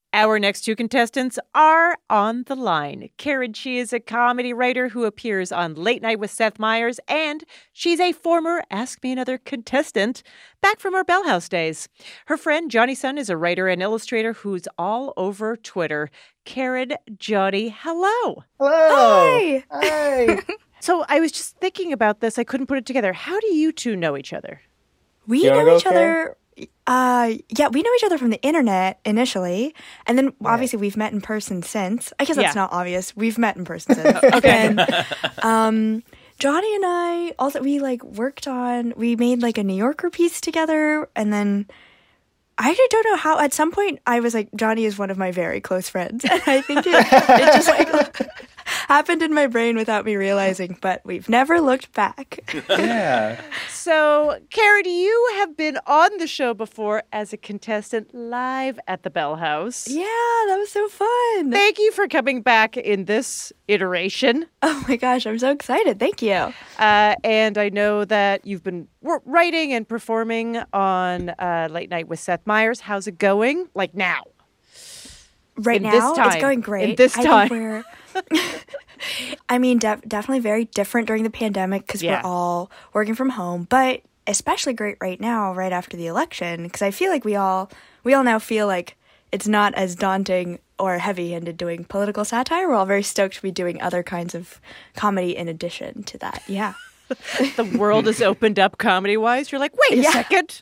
Our next two contestants are on the line. Karen, she is a comedy writer who appears on Late Night with Seth Meyers, and she's a former Ask Me Another contestant back from her Bell House days. Her friend, Johnny Sun, is a writer and illustrator who's all over Twitter. Karen, Johnny, hello. Hello. Hi. So I was just thinking about this. I couldn't put it together. How do you two know each other? We know each other. We know each other from the internet initially, and then obviously we've met in person since. I guess that's not obvious. We've met in person since. Okay. And Johnny and I also we made like a New Yorker piece together, and then I actually don't know how. At some point, I was like, Johnny is one of my very close friends, and I think it just like happened in my brain without me realizing. But we've never looked back. Yeah. So, Karen, you have been on the show before as a contestant live at the Bell House. Yeah, that was so fun. Thank you for coming back in this iteration. Oh my gosh, I'm so excited. Thank you. And I know that you've been writing and performing on Late Night with Seth Meyers. How's it going? Like now? Right now, it's going great. In this time. Definitely very different during the pandemic because we're all working from home, but especially great right now, right after the election, because I feel like we all now feel like it's not as daunting or heavy-handed doing political satire. We're all very stoked to be doing other kinds of comedy in addition to that. Yeah. The world has opened up comedy-wise. You're like, wait a second.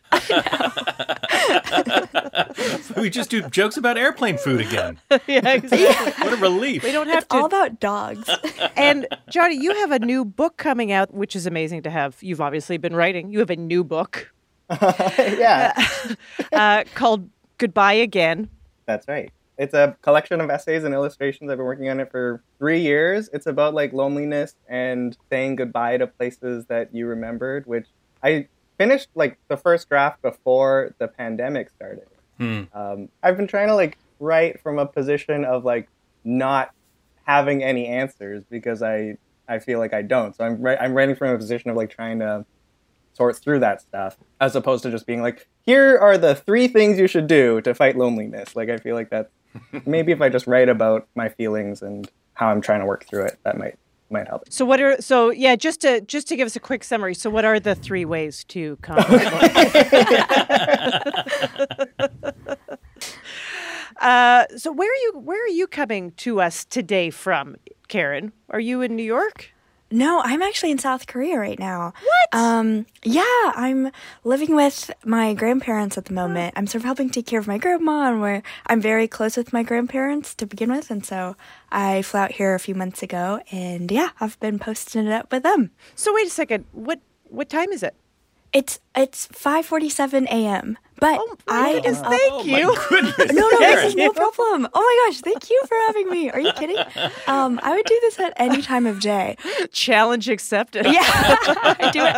We just do jokes about airplane food again. Yeah, exactly. What a relief. We don't have It's all about dogs. And Johnny, you have a new book coming out, which is amazing to have. You've obviously been writing. You have a new book. Called Goodbye Again. That's right. It's a collection of essays and illustrations. I've been working on it for 3 years. It's about like loneliness and saying goodbye to places that you remembered, which I finished like the first draft before the pandemic started. I've been trying to like write from a position of like not having any answers because I feel like I don't. So I'm writing from a position of like trying to sort through that stuff as opposed to just being like, here are the 3 things you should do to fight loneliness. Like I feel like that's maybe if I just write about my feelings and how I'm trying to work through it, that might help. So just to give us a quick summary. So what are the 3 ways to come? So where are you coming to us today from, Karen? Are you in New York? No, I'm actually in South Korea right now. What? Yeah, I'm living with my grandparents at the moment. I'm sort of helping take care of my grandma, and where I'm very close with my grandparents to begin with, and so I flew out here a few months ago, and yeah, I've been posting it up with them. So wait a second. What time is it? It's 5:47 a.m. But thank you. My goodness. No, this is no problem. Oh my gosh, thank you for having me. Are you kidding? I would do this at any time of day. Challenge accepted. Yeah, I do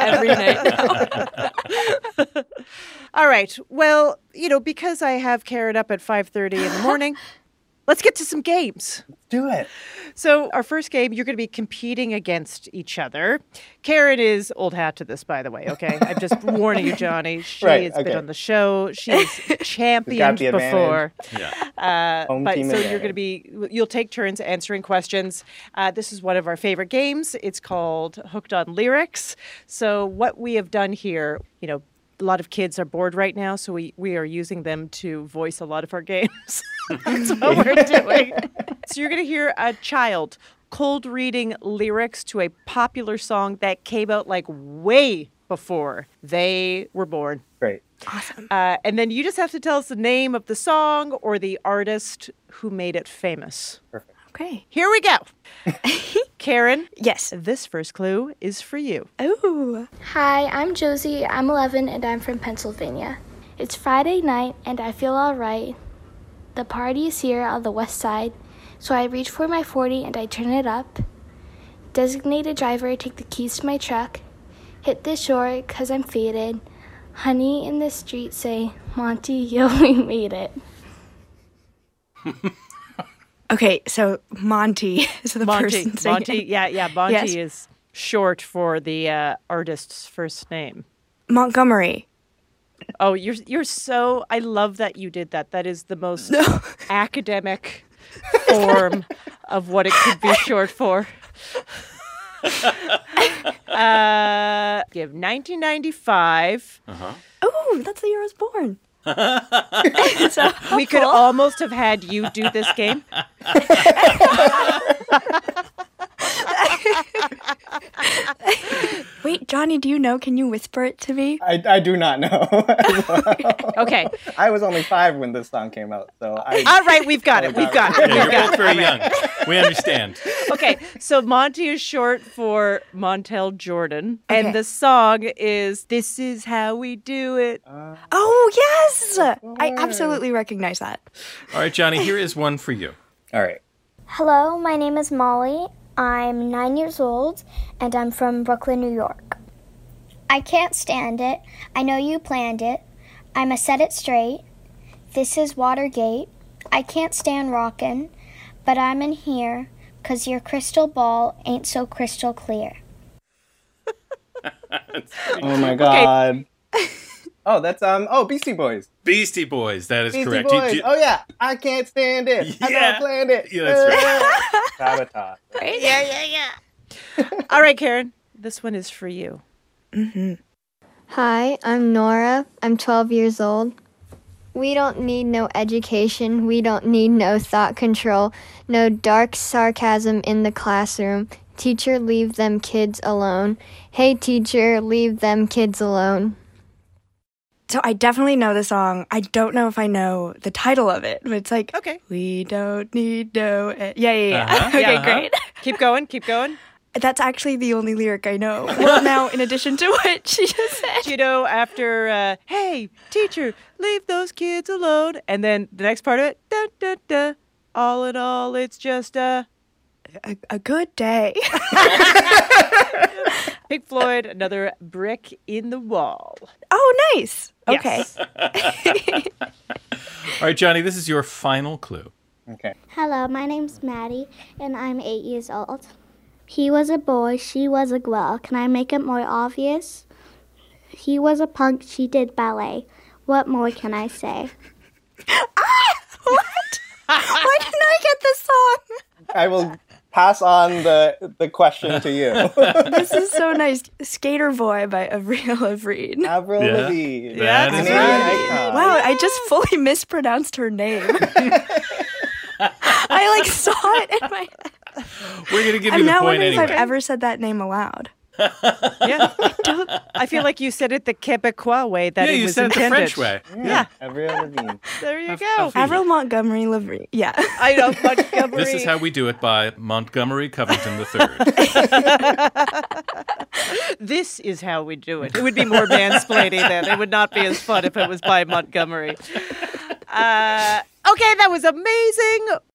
it every night now. All right. Well, because I have Karen up at 5:30 in the morning, let's get to some games. Do it. So our first game, you're going to be competing against each other. Karen is old hat to this, by the way, okay? I'm just warning you, Johnny. She has been on the show. She's championed before. Yeah. You'll take turns answering questions. This is one of our favorite games. It's called Hooked on Lyrics. So what we have done here, a lot of kids are bored right now, so we are using them to voice a lot of our games. That's what we're doing. So you're going to hear a child cold reading lyrics to a popular song that came out like way before they were born. Great. Awesome. And then you just have to tell us the name of the song or the artist who made it famous. Perfect. Okay. Here we go. Karen. Yes. This first clue is for you. Ooh. Hi, I'm Josie. I'm 11 and I'm from Pennsylvania. It's Friday night and I feel all right. The party is here on the west side, so I reach for my 40 and I turn it up. Designated driver, take the keys to my truck. Hit the shore 'cause I'm faded. Honey in the street say, Monty, yo, we made it. Okay, so Monty is the person saying Monty, yeah. Monty is short for the artist's first name. Montgomery. Oh, you're so. I love that you did that. That is the most academic form of what it could be short for. Give 1995. Oh, that's the year I was born. So We could helpful. almost have had you do this game. Wait, Johnny, do you know? Can you whisper it to me? I do not know. Okay. I was only 5 when this song came out, so All right, we've got it. We've got it. Yeah, you're both very young. We understand. Okay, so Monty is short for Montel Jordan, Okay. and the song is "This Is How We Do It." Oh, yes! I absolutely recognize that. All right, Johnny, here is one for you. All right. Hello, my name is Molly. I'm 9 years old, and I'm from Brooklyn, New York. I can't stand it. I know you planned it. I'ma set it straight. This is Watergate. I can't stand rockin', but I'm in here 'cause your crystal ball ain't so crystal clear. Oh my God. Oh, that's Beastie Boys. Beastie Boys, that is Beastie correct. Boys. Oh yeah, I can't stand it. I Yeah. don't planned it. Yeah, that's right. Sabotage. All right, Karen, this one is for you. Hi, I'm Nora. I'm 12 years old. We don't need no education. We don't need no thought control. No dark sarcasm in the classroom. Teacher, leave them kids alone. Hey, teacher, leave them kids alone. So I definitely know the song. I don't know if I know the title of it, but it's like, Okay. we don't need no... Yeah. Uh-huh. Okay, Yeah, great. Keep going. Keep going. That's actually the only lyric I know. Well, now, in addition to what she just said. You know, after "Hey, teacher, leave those kids alone," and then the next part of it, da da da. All in all, it's just A good day. Pink Floyd, another brick in the wall. Oh, nice. Okay. Yes. All right, Johnny, this is your final clue. Okay. Hello, my name's Maddie, and I'm 8 years old. He was a boy, she was a girl. Can I make it more obvious? He was a punk, she did ballet. What more can I say? What? Why didn't I get this song? I will pass on the question to you. This is so nice. Skater Boy by Avril Lavigne. Avril Yeah. Lavigne. Yeah, That is Canadian right. icon. Wow, I just fully mispronounced her name. I like saw it in my head. We're going to give I'm you the now point wondering anyway. if I've ever said that name aloud. Yeah. I feel like you said it the Quebecois way that Yeah, it you was said it the intended. French way. Yeah. Avril Lavigne. There you Of- go. of- Avril Montgomery Lavigne. Yeah. I know Montgomery. This is How We Do It by Montgomery Covington III. This is how we do it. It would be more mansplaining then. It would not be as fun if it was by Montgomery. Okay, that was amazing.